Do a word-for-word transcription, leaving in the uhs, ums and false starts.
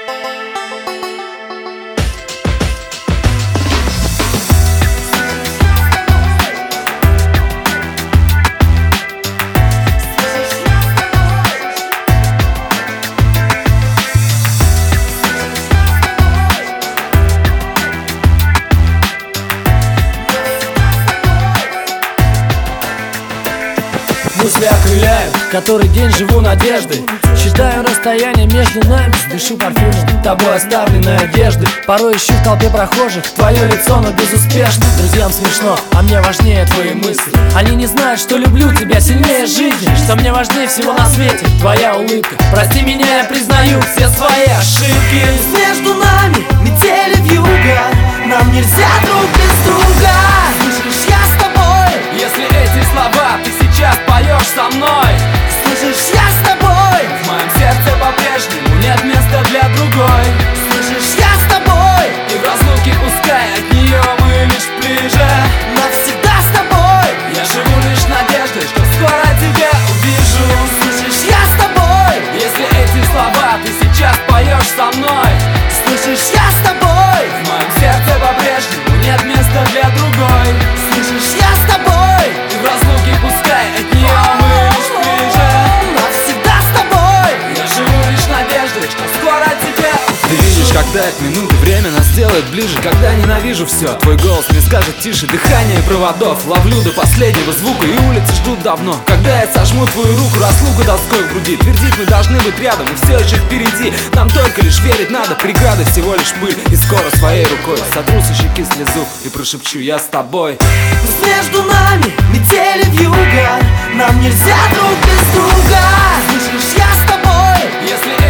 Мысли окрыляют, который день живу надеждой. Считаю расстояние между нами, дышу парфюмом тобой оставленной одежды. Порой ищу в толпе прохожих твое лицо, но безуспешно. Друзьям смешно, а мне важнее твои мысли. Они не знают, что люблю тебя сильнее жизни, что мне важнее всего на свете твоя улыбка. Прости меня, я признаю все свои ошибки. Между нами метели вьюга, нам нельзя друг без друга. Слышишь, я с тобой. Если эти слова ты сейчас поешь со мной, слышишь, я с тобой. В моем сердце по-прежнему нет места для другой. Слышишь, я с тобой. И в разлуке пускай от нее мы лишь ближе. Навсегда с тобой. Я живу лишь надеждой, что скоро тебя увижу. Слышишь, я с тобой. Если эти слова ты сейчас поешь со мной, слышишь, я с тобой. В моем сердце по-прежнему нет места для другой. Слышишь, я с тобой. И в разлуке пускай от нее мы лишь ближе. Навсегда с тобой. Я живу лишь надеждой, что скоро тебя увижу. Ты видишь, когда это минуты, время нас делает ближе. Когда ненавижу все, твой голос мне скажет тише. Дыхание проводов ловлю до последнего звука, и улицы ждут давно. Когда я сожму твою руку, разлуку тоской в груди. Твердит, мы должны быть рядом, и все еще впереди. Нам только лишь верить надо, преграды всего лишь пыль. И скоро своей рукой сотру со щеки слезу и прошепчу: я с тобой. Между нами метели вьюга, нам нельзя друг без друга. Слышишь, я с тобой. Если